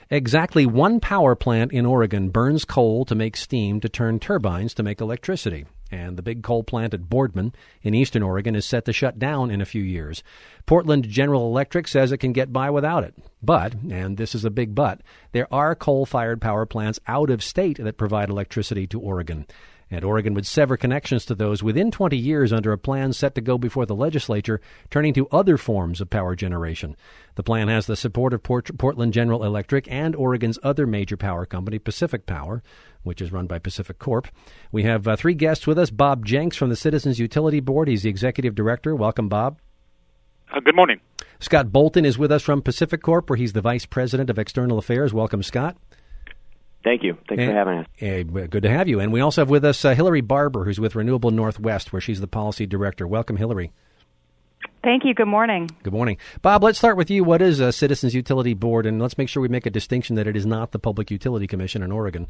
Exactly one power plant in Oregon burns coal to make steam to turn turbines to make electricity. And the big coal plant at Boardman in eastern Oregon is set to shut down in a few years. Portland General Electric says it can get by without it. But, and this is a big but, there are coal-fired power plants out of state that provide electricity to Oregon. And Oregon would sever connections to those within 20 years under a plan set to go before the legislature, turning to other forms of power generation. The plan has the support of Portland General Electric and Oregon's other major power company, Pacific Power, which is run by Pacific Corp. We have three guests with us. Bob Jenks from the Citizens Utility Board. He's the executive director. Welcome, Bob. Good morning. Scott Bolton is with us from Pacific Corp, where he's the vice president of external affairs. Welcome, Scott. Thank you. Thanks for having us. Good to have you. And we also have with us Hillary Barber, who's with Renewable Northwest, where she's the policy director. Welcome, Hillary. Thank you. Good morning. Good morning. Bob, let's start with you. What is a Citizens Utility Board? And let's make sure we make a distinction that it is not the Public Utility Commission in Oregon.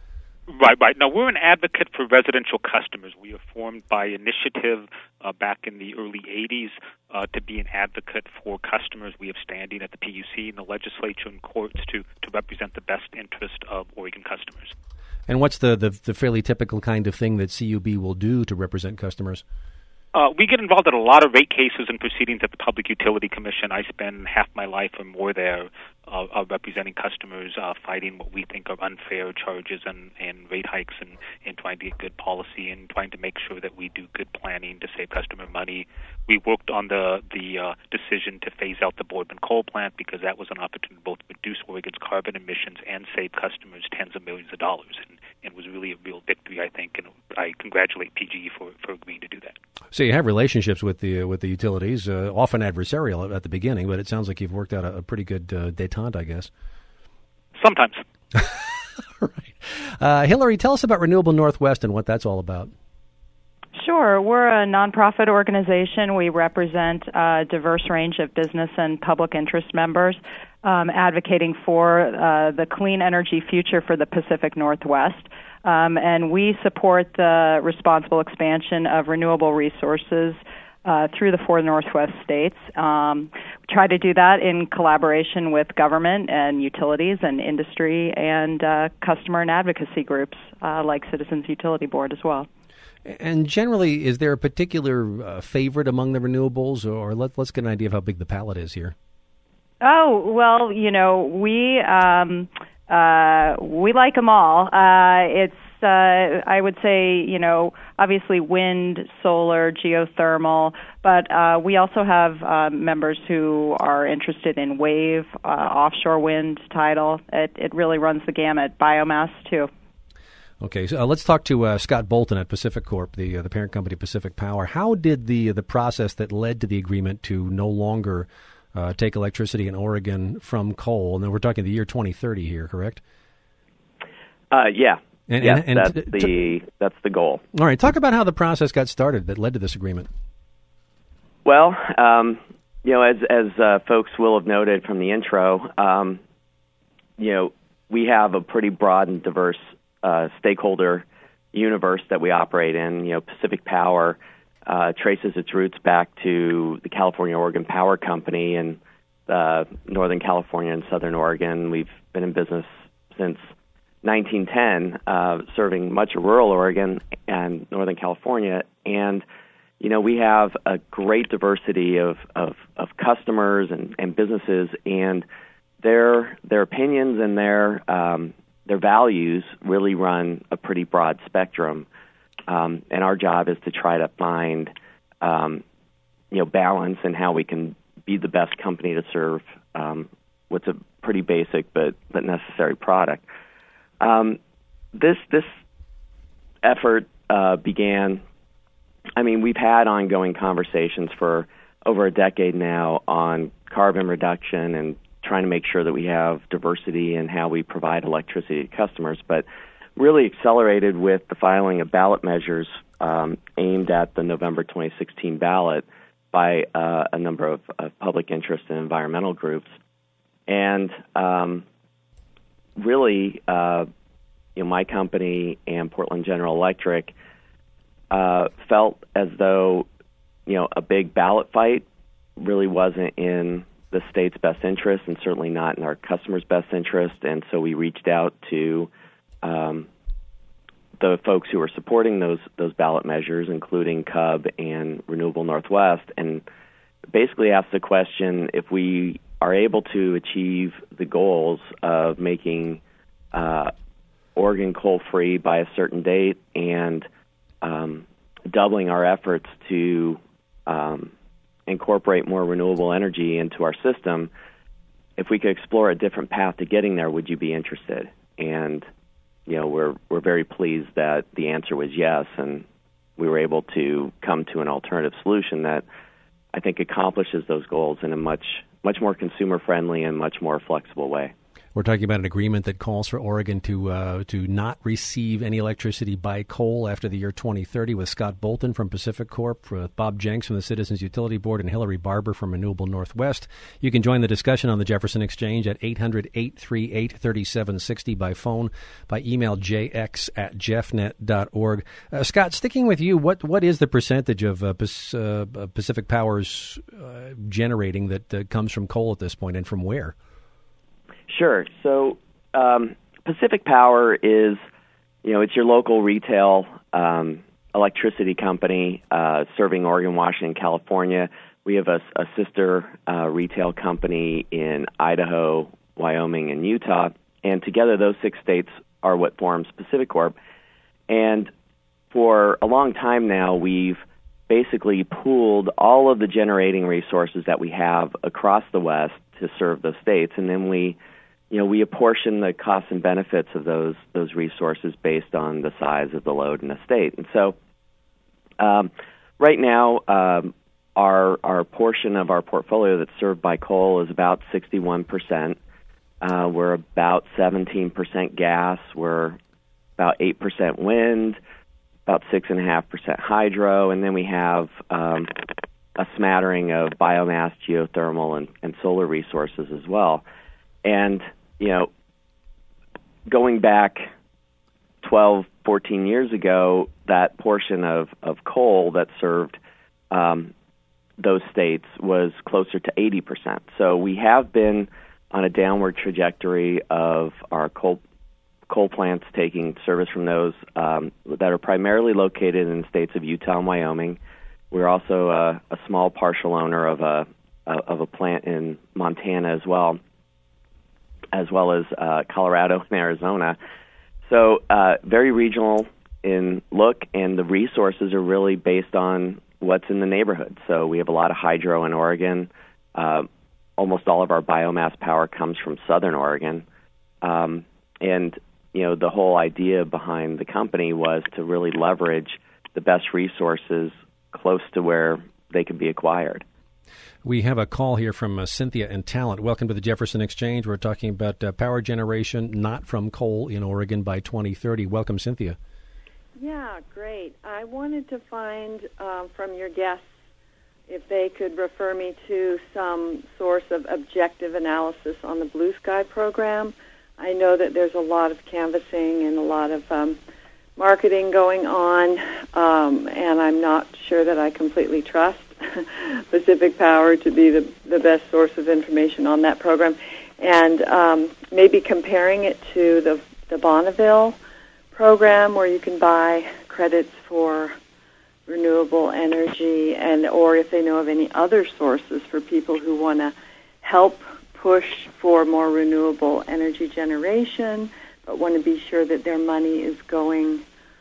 Right. Now, we're an advocate for residential customers. We were formed by initiative back in the early 80s to be an advocate for customers. We have standing at the PUC and the legislature and courts to represent the best interest of Oregon customers. And what's the fairly typical kind of thing that CUB will do to represent customers? We get involved in a lot of rate cases and proceedings at the Public Utility Commission. I spend half my life or more there representing customers, fighting what we think are unfair charges and rate hikes and trying to get good policy and trying to make sure that we do good planning to save customer money. We worked on the decision to phase out the Boardman coal plant because that was an opportunity to both reduce Oregon's carbon emissions and save customers tens of millions of dollars. And it was really a real victory, I think, and I congratulate PGE for agreeing to do that. So you have relationships with the utilities, often adversarial at the beginning, but it sounds like you've worked out a pretty good détente, I guess. Sometimes. Right. Hillary, tell us about Renewable Northwest and what that's all about. Sure. We're a nonprofit organization. We represent a diverse range of business and public interest members, advocating for the clean energy future for the Pacific Northwest. And we support the responsible expansion of renewable resources through the four Northwest states. We try to do that in collaboration with government and utilities and industry and customer and advocacy groups like Citizens Utility Board as well. And generally, is there a particular favorite among the renewables, or let's get an idea of how big the palette is here? Oh, well, we like them all. I would say, obviously wind, solar, geothermal, but we also have members who are interested in wave, offshore wind, tidal. It really runs the gamut. Biomass, too. Okay, so let's talk to Scott Bolton at Pacific Corp, the parent company Pacific Power. How did the process that led to the agreement to no longer take electricity in Oregon from coal, and then we're talking the year 2030 here, correct? Yeah. And that's the goal. All right, talk about how the process got started that led to this agreement. Well, as folks will have noted from the intro, we have a pretty broad and diverse stakeholder universe that we operate in. Pacific Power traces its roots back to the California-Oregon Power Company in Northern California and Southern Oregon. We've been in business since 1910, serving much of rural Oregon and Northern California. And, we have a great diversity of customers and businesses, and their opinions and their values really run a pretty broad spectrum. And our job is to try to find, balance in how we can be the best company to serve what's a pretty basic but necessary product. This effort began. We've had ongoing conversations for over a decade now on carbon reduction and trying to make sure that we have diversity in how we provide electricity to customers, but really accelerated with the filing of ballot measures aimed at the November 2016 ballot by a number of public interest and environmental groups. And really, my company and Portland General Electric felt as though, a big ballot fight really wasn't in the state's best interest and certainly not in our customers' best interest. And so we reached out to the folks who were supporting those ballot measures, including CUB and Renewable Northwest, and basically asked the question, if we are able to achieve the goals of making Oregon coal-free by a certain date and doubling our efforts to incorporate more renewable energy into our system, if we could explore a different path to getting there, would you be interested? And we're very pleased that the answer was yes, and we were able to come to an alternative solution that I think accomplishes those goals in a much more consumer-friendly and much more flexible way. We're talking about an agreement that calls for Oregon to not receive any electricity by coal after the year 2030, with Scott Bolton from Pacific Corp, Bob Jenks from the Citizens Utility Board, and Hillary Barber from Renewable Northwest. You can join the discussion on the Jefferson Exchange at 800-838-3760 by phone, by email jx@jeffnet.org. Scott, sticking with you, what is the percentage of Pacific Power's generating that comes from coal at this point, and from where? Sure. So Pacific Power is, it's your local retail electricity company serving Oregon, Washington, California. We have a sister retail company in Idaho, Wyoming, and Utah. And together those 6 states are what forms Pacific Corp. And for a long time now, we've basically pooled all of the generating resources that we have across the West to serve those states. And then we apportion the costs and benefits of those resources based on the size of the load in a state. And so right now, our portion of our portfolio that's served by coal is about 61%. We're about 17% gas. We're about 8% wind, about 6.5% hydro, and then we have a smattering of biomass, geothermal, and solar resources as well. And going back 12, 14 years ago, that portion of coal that served those states was closer to 80%. So we have been on a downward trajectory of our coal plants taking service from those that are primarily located in the states of Utah and Wyoming. We're also a small partial owner of a plant in Montana as well as Colorado and Arizona. So very regional in look, and the resources are really based on what's in the neighborhood. So we have a lot of hydro in Oregon. Almost all of our biomass power comes from southern Oregon. And, the whole idea behind the company was to really leverage the best resources close to where they could be acquired. We have a call here from Cynthia in Talent. Welcome to the Jefferson Exchange. We're talking about power generation not from coal in Oregon by 2030. Welcome, Cynthia. Yeah, great. I wanted to find from your guests if they could refer me to some source of objective analysis on the Blue Sky program. I know that there's a lot of canvassing and a lot of marketing going on, and I'm not sure that I completely trust Pacific Power to be the best source of information on that program, and maybe comparing it to the Bonneville program, where you can buy credits for renewable energy, and or if they know of any other sources for people who want to help push for more renewable energy generation, but want to be sure that their money is going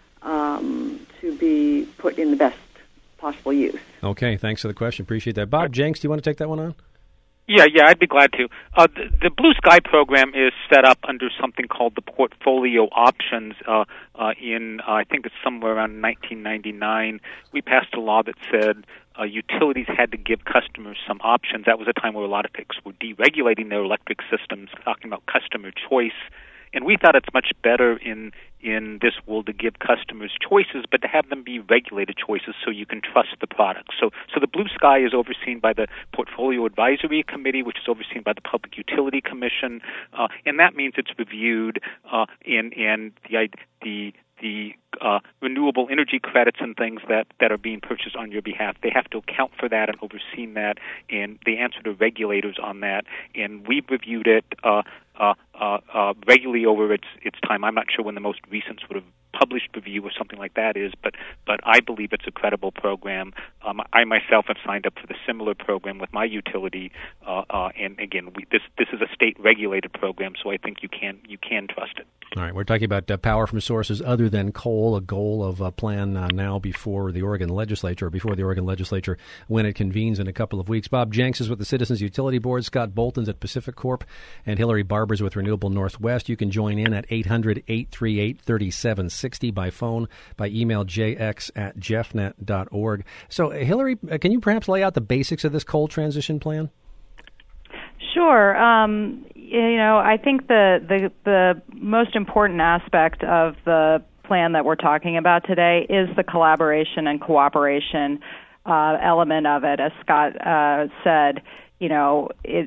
to be put in the best possible use. Okay, thanks for the question. Appreciate that. Bob Jenks, do you want to take that one on? Yeah, I'd be glad to. The Blue Sky program is set up under something called the portfolio options. In I think it's somewhere around 1999, we passed a law that said utilities had to give customers some options. That was a time where a lot of folks were deregulating their electric systems, talking about customer choice. And we thought it's much better in this world to give customers choices, but to have them be regulated choices so you can trust the product. So the Blue Sky is overseen by the Portfolio Advisory Committee, which is overseen by the Public Utility Commission, and that means it's reviewed, and the the renewable energy credits and things that are being purchased on your behalf. They have to account for that and oversee that, and they answer to regulators on that. And we've reviewed it regularly over its time. I'm not sure when the most recent sort of published review or something like that is, but I believe it's a credible program. I myself have signed up for the similar program with my utility, and again, this is a state-regulated program, so I think you can trust it. All right, we're talking about power from sources other than coal, a goal of a plan now before the Oregon legislature, when it convenes in a couple of weeks. Bob Jenks is with the Citizens Utility Board, Scott Bolton's at Pacific Corp, and Hillary Barber's with Renewable Northwest. You can join in at 800-838-3760 by phone, by email jx@jeffnet.org. So, Hillary, can you perhaps lay out the basics of this coal transition plan? Sure. I think the most important aspect of the plan that we're talking about today is the collaboration and cooperation element of it. As Scott said, it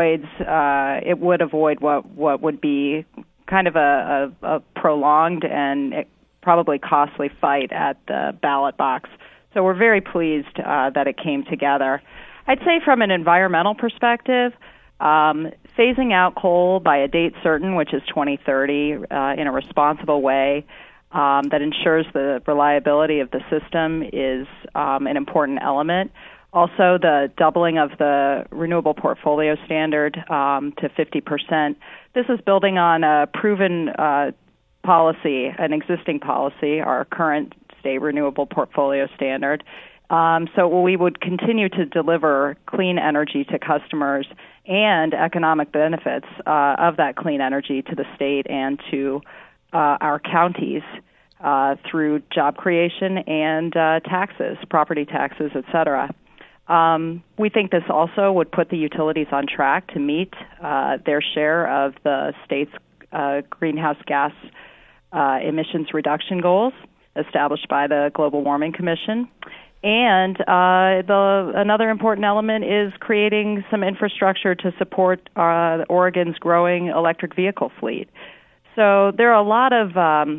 would avoid what would be kind of a prolonged and probably costly fight at the ballot box. So we're very pleased that it came together. I'd say from an environmental perspective, phasing out coal by a date certain, which is 2030, in a responsible way that ensures the reliability of the system is an important element. Also, the doubling of the renewable portfolio standard to 50%. This is building on a proven policy, an existing policy, our current state renewable portfolio standard. So we would continue to deliver clean energy to customers and economic benefits of that clean energy to the state and to our counties through job creation and taxes, property taxes, et cetera. We think this also would put the utilities on track to meet their share of the state's greenhouse gas emissions reduction goals established by the Global Warming Commission. And another important element is creating some infrastructure to support Oregon's growing electric vehicle fleet. So there are a lot of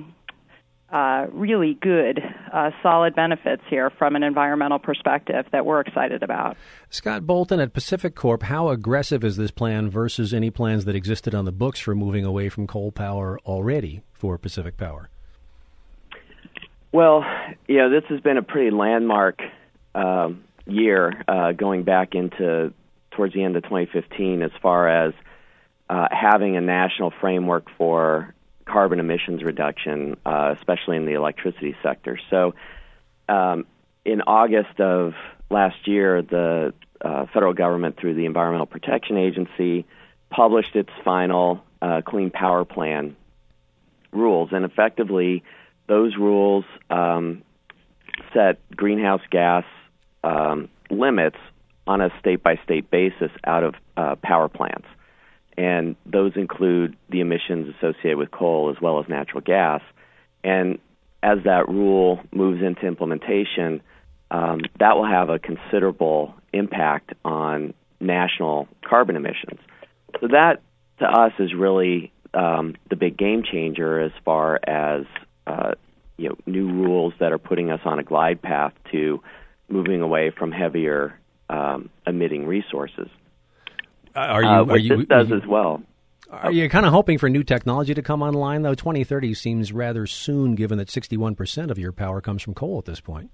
really good, solid benefits here from an environmental perspective that we're excited about. Scott Bolton at Pacific Corp, how aggressive is this plan versus any plans that existed on the books for moving away from coal power already for Pacific Power? Well, this has been a pretty landmark year going back into towards the end of 2015 as far as having a national framework for carbon emissions reduction, especially in the electricity sector. So in August of last year, the federal government, through the Environmental Protection Agency, published its final Clean Power Plan rules, and effectively those rules set greenhouse gas limits on a state-by-state basis out of power plants. And those include the emissions associated with coal as well as natural gas. And as that rule moves into implementation, that will have a considerable impact on national carbon emissions. So that, to us, is really the big game changer as far as new rules that are putting us on a glide path to moving away from heavier emitting resources. This does as well. Are you kind of hoping for new technology to come online, though? 2030 seems rather soon, given that 61% of your power comes from coal at this point.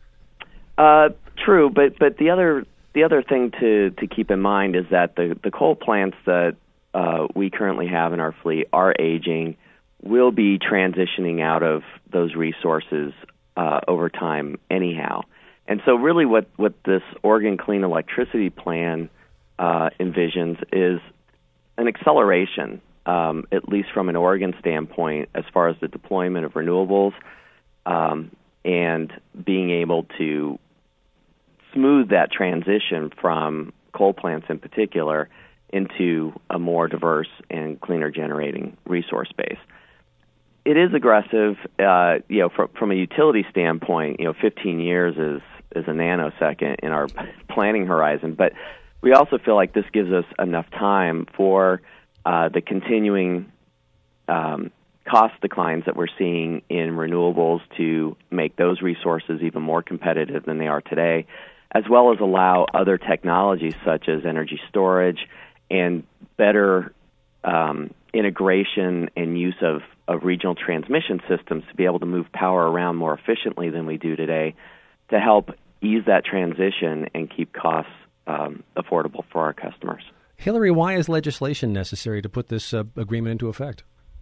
True, but the other thing to keep in mind is that the coal plants that we currently have in our fleet are aging, will be transitioning out of those resources over time anyhow. And so really what this Oregon Clean Electricity Plan envisions is an acceleration, at least from an Oregon standpoint, as far as the deployment of renewables and being able to smooth that transition from coal plants in particular into a more diverse and cleaner generating resource base. It is aggressive, from a utility standpoint. 15 years is a nanosecond in our planning horizon, but we also feel like this gives us enough time for the continuing cost declines that we're seeing in renewables to make those resources even more competitive than they are today, as well as allow other technologies such as energy storage and better integration and use of regional transmission systems to be able to move power around more efficiently than we do today to help ease that transition and keep costs affordable for our customers. Hillary, why is legislation necessary to put this agreement into effect?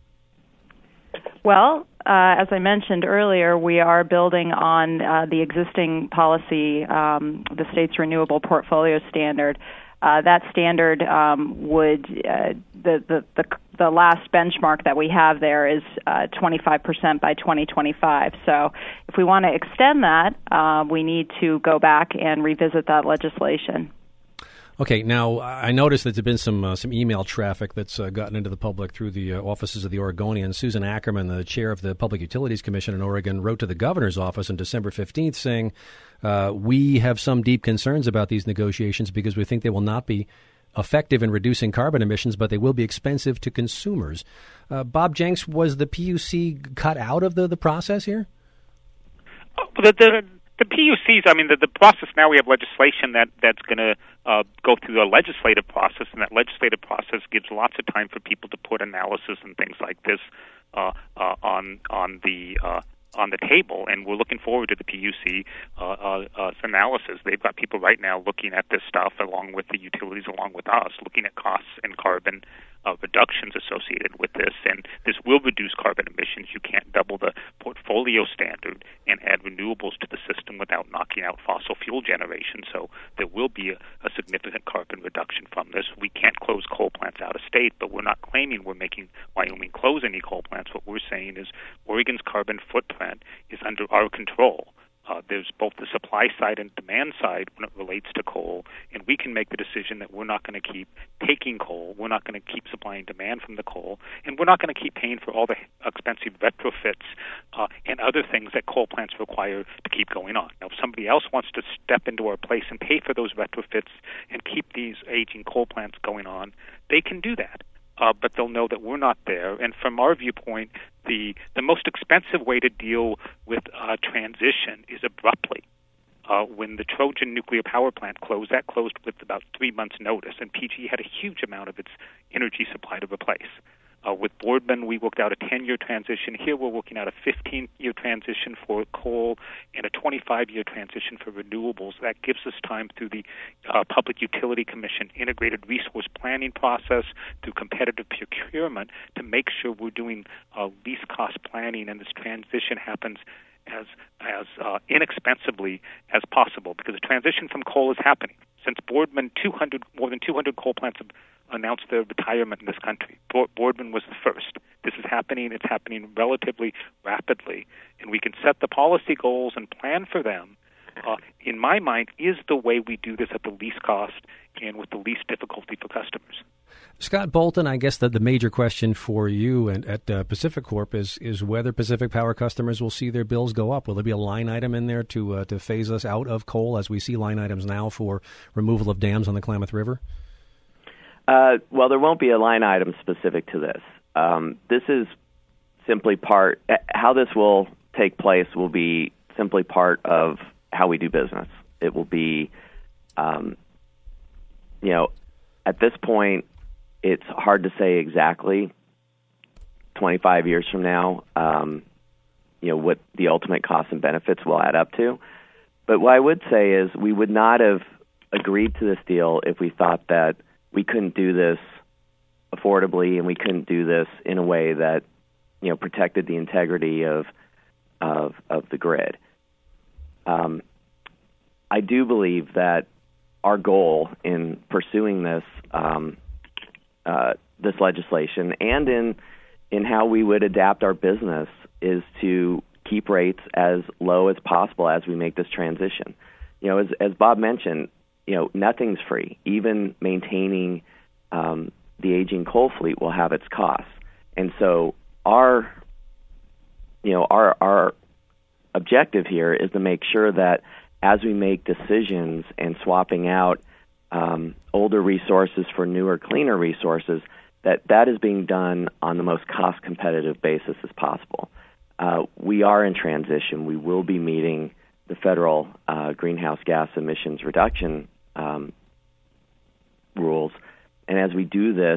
Well, as I mentioned earlier, we are building on the existing policy, the state's renewable portfolio standard. That standard would the last benchmark that we have there is 25% by 2025. So if we want to extend that, we need to go back and revisit that legislation. Okay, now I noticed that there's been some email traffic that's gotten into the public through the offices of the Oregonian. Susan Ackerman, the chair of the Public Utilities Commission in Oregon, wrote to the governor's office on December 15th saying, we have some deep concerns about these negotiations because we think they will not be effective in reducing carbon emissions, but they will be expensive to consumers. Bob Jenks, was the PUC cut out of the process here? The PUCs, I mean, the process now, we have legislation that's going to go through the legislative process, and that legislative process gives lots of time for people to put analysis and things like this on the table, and we're looking forward to the PUC analysis. They've got people right now looking at this stuff along with the utilities, along with us, looking at costs and carbon reductions associated with this, and this will reduce carbon emissions. You can't double the portfolio standard and add renewables to the system without knocking out fossil fuel generation, so there will be a significant carbon reduction from this. We can't close coal plants out of state, but we're not claiming we're making Wyoming close any coal plants. What we're saying is Oregon's carbon footprint is under our control. There's both the supply side and demand side when it relates to coal, and we can make the decision that we're not going to keep taking coal, we're not going to keep supplying demand from the coal, and we're not going to keep paying for all the expensive retrofits and other things that coal plants require to keep going on. Now, if somebody else wants to step into our place and pay for those retrofits and keep these aging coal plants going on, they can do that. But they'll know that we're not there. And from our viewpoint, the most expensive way to deal with transition is abruptly. When the Trojan nuclear power plant closed, that closed with about 3 months' notice, and PG had a huge amount of its energy supply to replace. With Boardman, we worked out a 10-year transition. Here we're working out a 15-year transition for coal and a 25-year transition for renewables. That gives us time through the Public Utility Commission integrated resource planning process, through competitive procurement, to make sure we're doing least cost planning and this transition happens as inexpensively as possible, because the transition from coal is happening. Since Boardman, more than 200 coal plants have announced their retirement in this country. Boardman was the first. This is happening. It's happening relatively rapidly, and we can set the policy goals and plan for them. In my mind, is the way we do this at the least cost and with the least difficulty for customers. Scott Bolton, I guess that the major question for you and at Pacific Corp is whether Pacific Power customers will see their bills go up. Will there be a line item in there to phase us out of coal, as we see line items now for removal of dams on the Klamath River? Well, there won't be a line item specific to this. This is simply how this will take place will be simply part of how we do business. It will be, at this point, it's hard to say exactly 25 years from now, what the ultimate costs and benefits will add up to. But what I would say is we would not have agreed to this deal if we thought that we couldn't do this affordably and we couldn't do this in a way that, protected the integrity of the grid. I do believe that our goal in pursuing this this legislation and in how we would adapt our business is to keep rates as low as possible as we make this transition. As Bob mentioned, nothing's free. Even maintaining the aging coal fleet will have its costs, and so our objective here is to make sure that as we make decisions and swapping out older resources for newer, cleaner resources, that is being done on the most cost-competitive basis as possible. We are in transition. We will be meeting the federal greenhouse gas emissions reduction rules, and as we do this,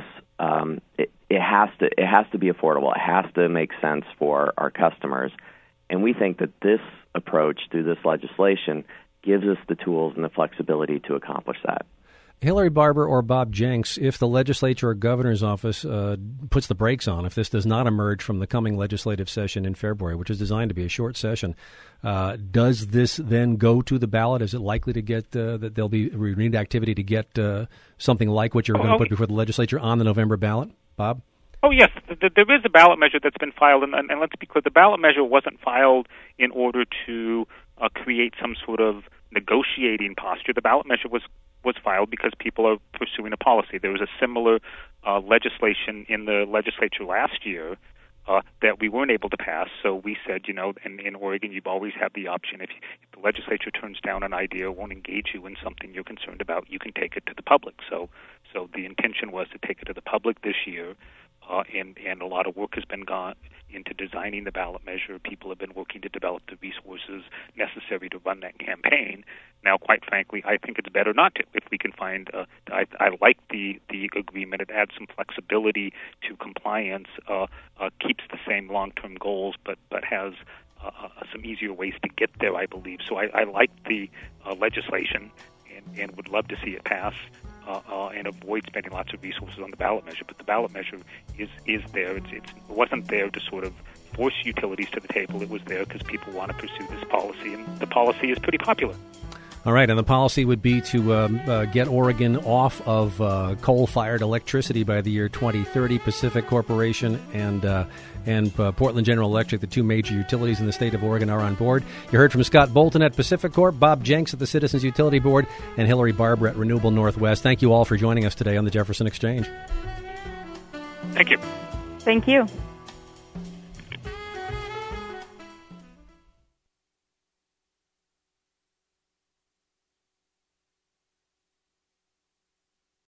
it has to be affordable. It has to make sense for our customers, and we think that this approach through this legislation gives us the tools and the flexibility to accomplish that. Hillary Barbour or Bob Jenks, if the legislature or governor's office puts the brakes on, if this does not emerge from the coming legislative session in February, which is designed to be a short session, does this then go to the ballot? Is it likely to get that there'll be renewed activity to get something like what you're going to put before the legislature on the November ballot? Bob? Oh, yes. There is a ballot measure that's been filed, and let's be clear, the ballot measure wasn't filed in order to create some sort of negotiating posture. The ballot measure was filed because people are pursuing a policy. There was a similar legislation in the legislature last year that we weren't able to pass, so we said, in Oregon, you've always had the option. If the legislature turns down an idea or won't engage you in something you're concerned about, you can take it to the public. So the intention was to take it to the public this year, and a lot of work has been gone into designing the ballot measure. People have been working to develop the resources necessary to run that campaign. Now, quite frankly, I think it's better not to. If we can find, I like the agreement. It adds some flexibility to compliance, keeps the same long-term goals, but has some easier ways to get there, I believe. So I like the legislation and would love to see it pass and avoid spending lots of resources on the ballot measure. But the ballot measure is there. It wasn't there to sort of force utilities to the table. It was there because people want to pursue this policy, and the policy is pretty popular. All right, and the policy would be to get Oregon off of coal-fired electricity by the year 2030. Pacific Corporation and Portland General Electric, the two major utilities in the state of Oregon, are on board. You heard from Scott Bolton at Pacific Corp, Bob Jenks at the Citizens Utility Board, and Hillary Barbour at Renewable Northwest. Thank you all for joining us today on the Jefferson Exchange. Thank you. Thank you.